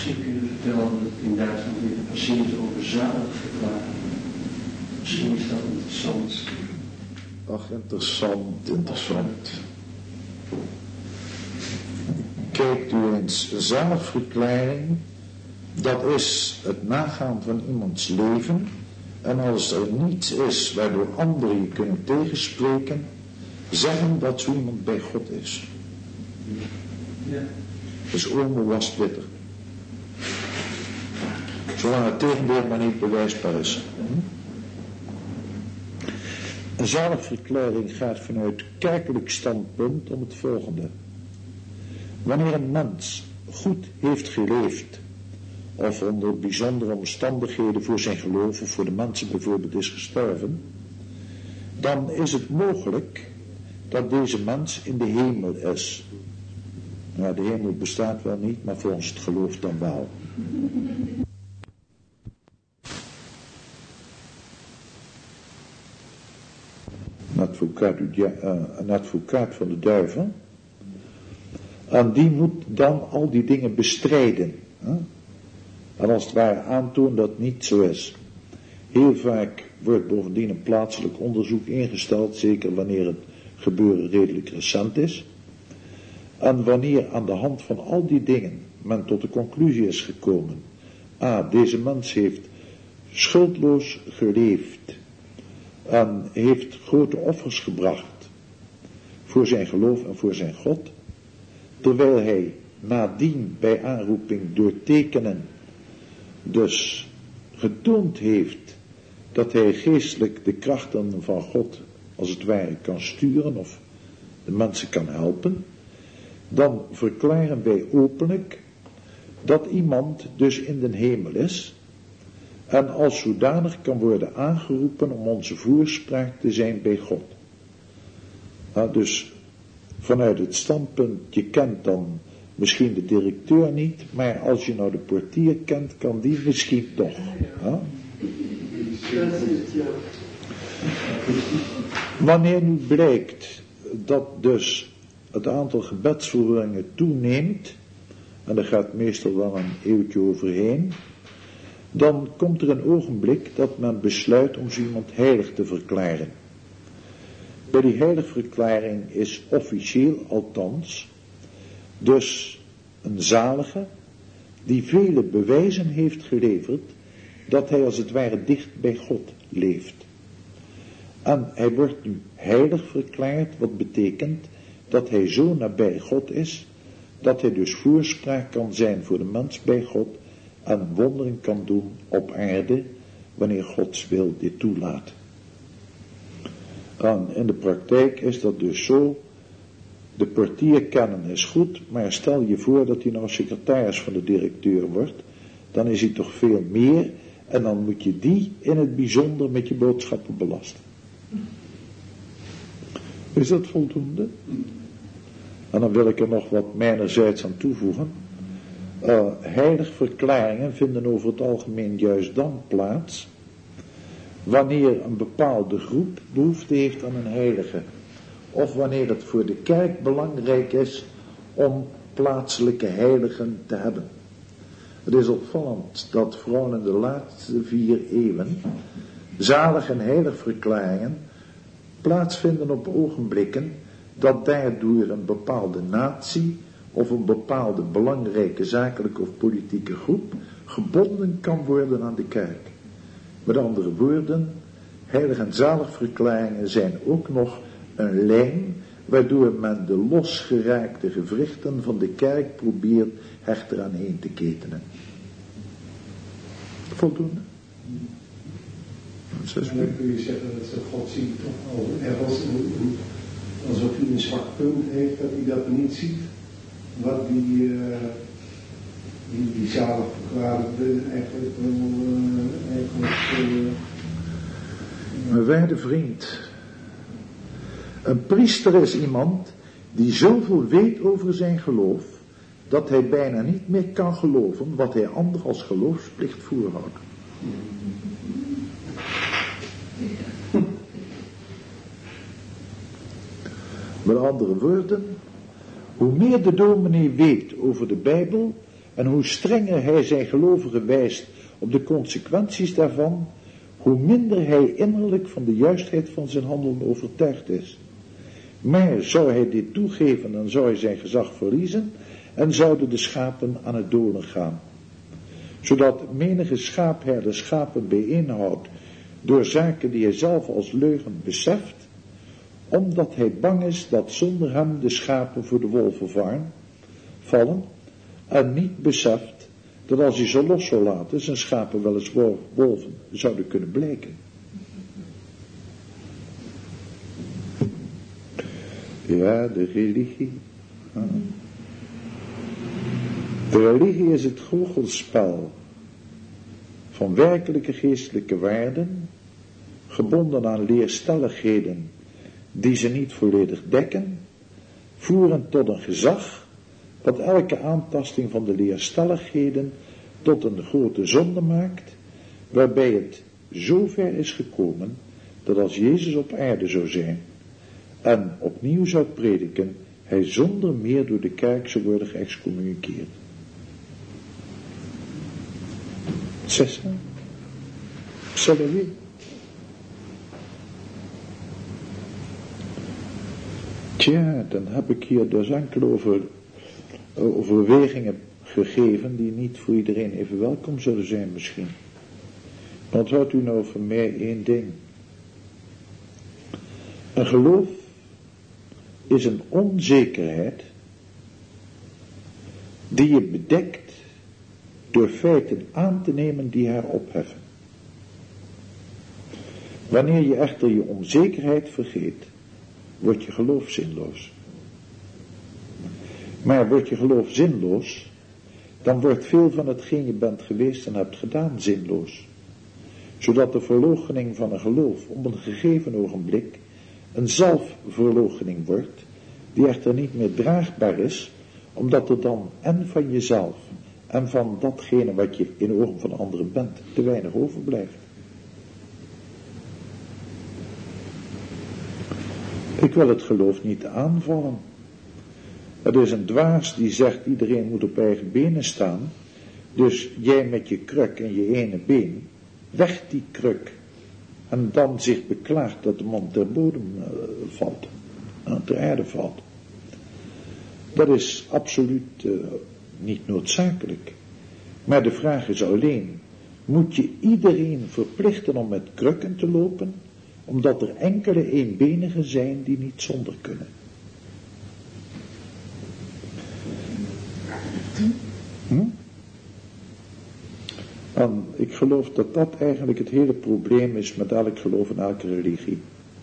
misschien kunnen vertellen dat het in Duitsland weer gepasseerd over zaligverklaring. Misschien is dat interessant. Ach, interessant. Kijkt u eens, zaligverklaring, dat is het nagaan van iemands leven. En als er niets is waardoor anderen je kunnen tegenspreken, zeggen dat zo iemand bij God is. Ja. Dus omen was bitter. Zolang het tegendeel maar niet bewijsbaar is. Een zaligverklaring gaat vanuit kerkelijk standpunt om het volgende. Wanneer een mens goed heeft geleefd, of onder bijzondere omstandigheden voor zijn geloof of voor de mensen bijvoorbeeld is gestorven, dan is het mogelijk dat deze mens in de hemel is. Nou, de hemel bestaat wel niet, maar volgens het geloof dan wel. Een advocaat van de duivel. En die moet dan al die dingen bestrijden. Hè? En als het ware aantonen dat het niet zo is. Heel vaak wordt bovendien een plaatselijk onderzoek ingesteld, zeker wanneer het gebeuren redelijk recent is. En wanneer aan de hand van al die dingen men tot de conclusie is gekomen, deze mens heeft schuldloos geleefd en heeft grote offers gebracht voor zijn geloof en voor zijn God, terwijl hij nadien bij aanroeping door tekenen dus getoond heeft dat hij geestelijk de krachten van God als het ware kan sturen of de mensen kan helpen, dan verklaren wij openlijk dat iemand dus in de hemel is en als zodanig kan worden aangeroepen om onze voorspraak te zijn bij God. Dus vanuit het standpunt, je kent dan misschien de directeur niet, maar als je nou de portier kent, kan die misschien toch. Wanneer nu blijkt dat dus het aantal gebedsverhoringen toeneemt, en er gaat meestal wel een eeuwtje overheen, dan komt er een ogenblik dat men besluit om zo iemand heilig te verklaren. Bij die heiligverklaring is officieel althans dus een zalige die vele bewijzen heeft geleverd dat hij als het ware dicht bij God leeft. En hij wordt nu heilig verklaard, wat betekent dat hij zo nabij God is, dat hij dus voorspraak kan zijn voor de mens bij God en wonderen kan doen op aarde, wanneer Gods wil dit toelaat. En in de praktijk is dat dus zo, de portier kennen is goed, maar stel je voor dat hij nou secretaris van de directeur wordt, dan is hij toch veel meer en dan moet je die in het bijzonder met je boodschappen belasten. Is dat voldoende? En dan wil ik er nog wat mijnerzijds aan toevoegen. Heiligverklaringen vinden over het algemeen juist dan plaats wanneer een bepaalde groep behoefte heeft aan een heilige, of wanneer het voor de kerk belangrijk is om plaatselijke heiligen te hebben. Het is opvallend dat vooral in de laatste 4 eeuwen zalig- en heiligverklaringen plaatsvinden op ogenblikken dat daardoor een bepaalde natie of een bepaalde belangrijke zakelijke of politieke groep gebonden kan worden aan de kerk. Met andere woorden, heilig- en zaligverklaringen zijn ook nog een lijn waardoor men de losgeraakte gewrichten van de kerk probeert hechter aan heen te ketenen. Voldoende? Dan kun je zeggen dat de God ziet toch al ergens alsof hij een zwak punt heeft, dat hij dat niet ziet. Wat die zalig verklaarde eigenlijk Mijn waarde vriend, een priester is iemand die zoveel weet over zijn geloof, dat hij bijna niet meer kan geloven wat hij anderen als geloofsplicht voorhoudt. Met andere woorden, hoe meer de dominee weet over de Bijbel, en hoe strenger hij zijn gelovigen wijst op de consequenties daarvan, hoe minder hij innerlijk van de juistheid van zijn handelen overtuigd is. Maar zou hij dit toegeven, dan zou hij zijn gezag verliezen en zouden de schapen aan het dolen gaan. Zodat menige schaapherder schapen bijeenhoudt door zaken die hij zelf als leugen beseft, omdat hij bang is dat zonder hem de schapen voor de wolven vallen, en niet beseft dat als hij ze los zou laten, zijn schapen wel eens wolven zouden kunnen blijken. Ja, de religie. De religie is het goochelspel van werkelijke geestelijke waarden, gebonden aan leerstelligheden die ze niet volledig dekken, voerend tot een gezag, dat elke aantasting van de leerstelligheden tot een grote zonde maakt, waarbij het zo ver is gekomen, dat als Jezus op aarde zou zijn, en opnieuw zou prediken, hij zonder meer door de kerk zou worden geëxcommuniceerd. 6. Salarié. Tja, dan heb ik hier dus enkele overwegingen gegeven die niet voor iedereen even welkom zullen zijn misschien. Maar onthoudt u nou voor mij één ding. Een geloof is een onzekerheid die je bedekt door feiten aan te nemen die haar opheffen. Wanneer je echter je onzekerheid vergeet, wordt je geloof zinloos. Maar wordt je geloof zinloos, dan wordt veel van hetgeen je bent geweest en hebt gedaan zinloos. Zodat de verloochening van een geloof op een gegeven ogenblik een zelfverloochening wordt, die echter niet meer draagbaar is, omdat er dan en van jezelf en van datgene wat je in de ogen van anderen bent, te weinig overblijft. Ik wil het geloof niet aanvallen. Het is een dwaas die zegt iedereen moet op eigen benen staan, dus jij met je kruk en je ene been, weg die kruk, en dan zich beklaagt dat de man ter bodem valt, ter aarde valt. Dat is absoluut niet noodzakelijk. Maar de vraag is alleen, moet je iedereen verplichten om met krukken te lopen, omdat er enkele eenbenigen zijn die niet zonder kunnen? En ik geloof dat dat eigenlijk het hele probleem is met elk geloof en elke religie.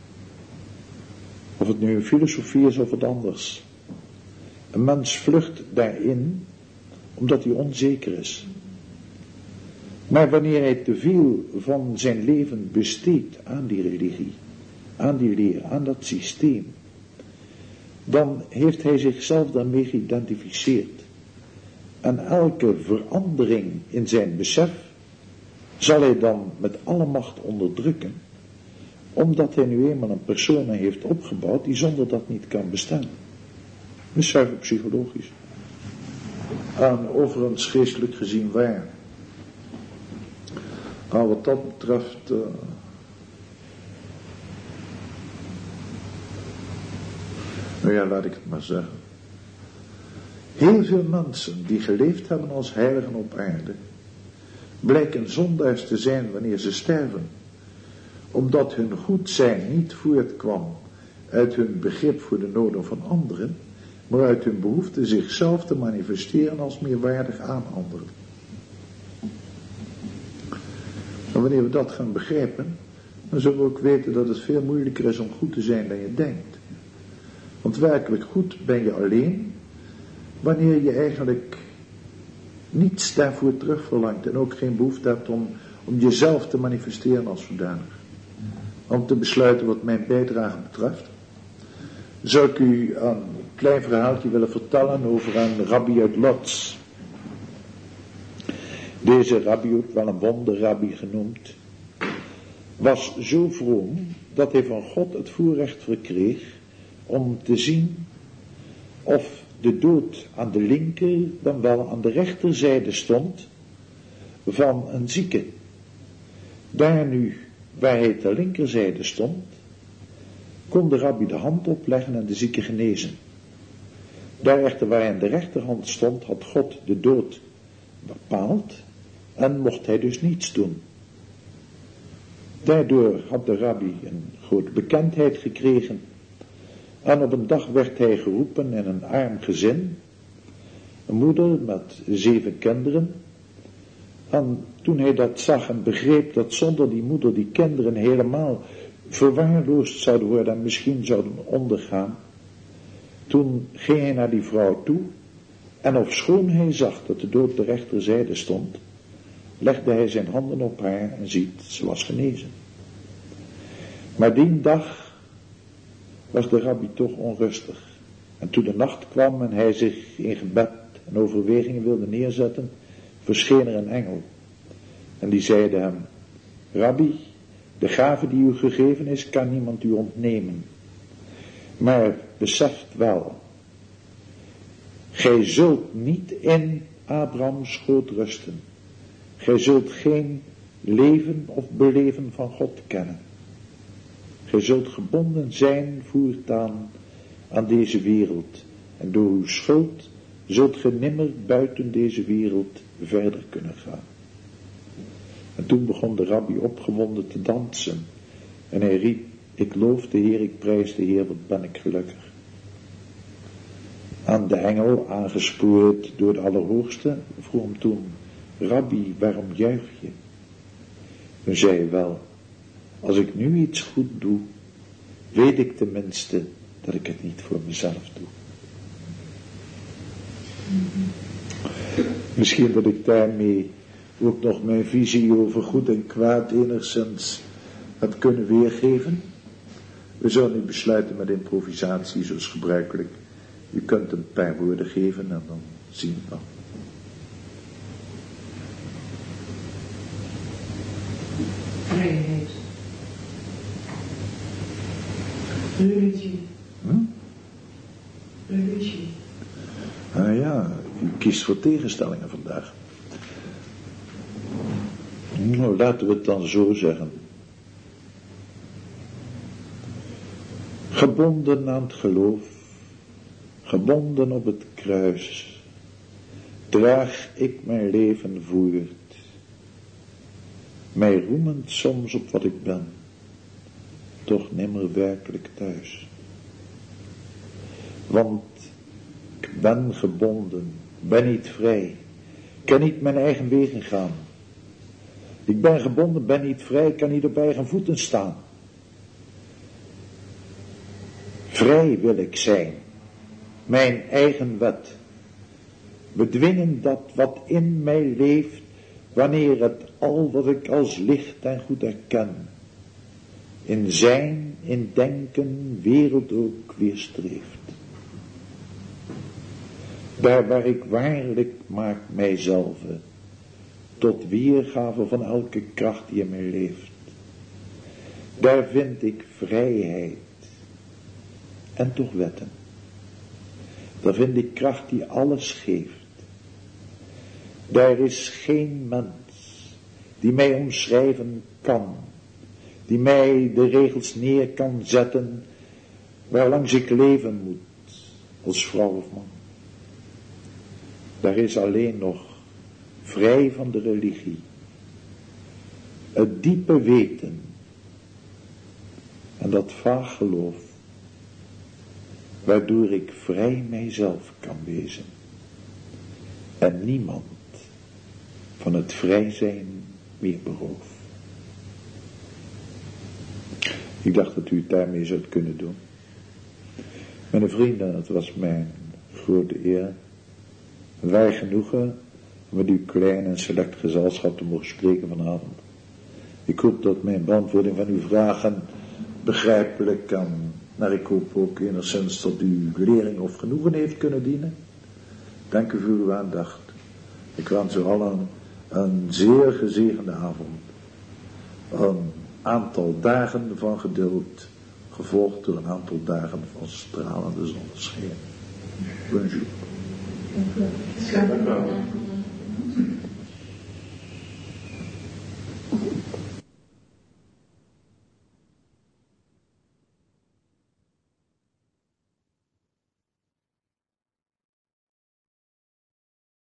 Of het nu een filosofie is of wat anders. Een mens vlucht daarin omdat hij onzeker is. Maar wanneer hij te veel van zijn leven besteedt aan die religie, aan die leer, aan dat systeem, dan heeft hij zichzelf daarmee geïdentificeerd. En elke verandering in zijn besef zal hij dan met alle macht onderdrukken, omdat hij nu eenmaal een persona heeft opgebouwd die zonder dat niet kan bestaan. Dat is zuiver psychologisch. En overigens geestelijk gezien waar. Nou, wat dat betreft, nou ja, laat ik het maar zeggen. Heel veel mensen die geleefd hebben als heiligen op aarde, blijken zondaars te zijn wanneer ze sterven, omdat hun goed zijn niet voortkwam uit hun begrip voor de noden van anderen, maar uit hun behoefte zichzelf te manifesteren als meerwaardig aan anderen. En wanneer we dat gaan begrijpen, dan zullen we ook weten dat het veel moeilijker is om goed te zijn dan je denkt. Want werkelijk goed ben je alleen wanneer je eigenlijk niets daarvoor terugverlangt en ook geen behoefte hebt om jezelf te manifesteren als zodanig. Om te besluiten wat mijn bijdrage betreft, zou ik u een klein verhaaltje willen vertellen over een rabbi uit Lodz. Deze rabbi, ook wel een wonderrabbi genoemd, was zo vroom dat hij van God het voorrecht verkreeg om te zien of de dood aan de linker dan wel aan de rechterzijde stond van een zieke. Daar nu, waar hij ter linkerzijde stond, kon de rabbi de hand opleggen en de zieke genezen. Daar echter waar hij aan de rechterhand stond, had God de dood bepaald en mocht hij dus niets doen. Daardoor had de rabbi een grote bekendheid gekregen en op een dag werd hij geroepen in een arm gezin, een moeder met 7 kinderen. En toen hij dat zag en begreep dat zonder die moeder die kinderen helemaal verwaarloosd zouden worden en misschien zouden ondergaan, toen ging hij naar die vrouw toe en ofschoon hij zag dat de dood de rechterzijde stond, legde hij zijn handen op haar en ziet, ze was genezen. Maar die dag was de rabbi toch onrustig. En toen de nacht kwam en hij zich in gebed en overwegingen wilde neerzetten, verscheen er een engel. En die zeide hem: Rabbi, de gave die u gegeven is, kan niemand u ontnemen. Maar beseft wel, gij zult niet in Abrahams schoot rusten. Gij zult geen leven of beleven van God kennen. Gij zult gebonden zijn voortaan aan deze wereld. En door uw schuld zult ge nimmer buiten deze wereld verder kunnen gaan. En toen begon de rabbi opgewonden te dansen. En hij riep: ik loof de Heer, ik prijs de Heer, wat ben ik gelukkig. Aan de engel, aangespoord door de Allerhoogste, vroeg hem toen: Rabbi, waarom juich je? Toen zei hij: wel, als ik nu iets goed doe, weet ik tenminste dat ik het niet voor mezelf doe. Misschien dat ik daarmee ook nog mijn visie over goed en kwaad enigszins heb kunnen weergeven. We zullen nu besluiten met improvisatie zoals gebruikelijk. U kunt een paar woorden geven en dan zien we wel. Vrijheid. Religie. Religie. Ah ja, u kiest voor tegenstellingen vandaag. Nou, laten we het dan zo zeggen. Gebonden aan het geloof, gebonden op het kruis, draag ik mijn leven voort, mij roemend soms op wat ik ben, toch nimmer werkelijk thuis. Want ik ben gebonden, ben niet vrij, kan niet mijn eigen wegen gaan. Ik ben gebonden, ben niet vrij, kan niet op eigen voeten staan. Vrij wil ik zijn, mijn eigen wet, bedwingen dat wat in mij leeft, wanneer het al wat ik als licht en goed erken, in zijn, in denken, wereld ook weerstreeft. Daar waar ik waarlijk maak mijzelf tot weergave van elke kracht die in mij leeft, daar vind ik vrijheid en toch wetten. Daar vind ik kracht die alles geeft. Daar is geen mens die mij omschrijven kan, die mij de regels neer kan zetten waarlangs ik leven moet als vrouw of man. Daar is alleen nog, vrij van de religie, het diepe weten en dat vaag geloof, waardoor ik vrij mijzelf kan wezen en niemand van het vrij zijn meer beroof. Ik dacht dat u het daarmee zou kunnen doen. Mijn vrienden, het was mijn grote eer en wij genoegen met uw klein en select gezelschap te mogen spreken vanavond. Ik hoop dat mijn beantwoording van uw vragen begrijpelijk kan, maar ik hoop ook enigszins tot uw lering of genoegen heeft kunnen dienen. Dank u voor uw aandacht. Ik wens u allen een zeer gezegende avond. Een aantal dagen van geduld, gevolgd door een aantal dagen van stralende zonneschijn. Bonjour. Dank u wel.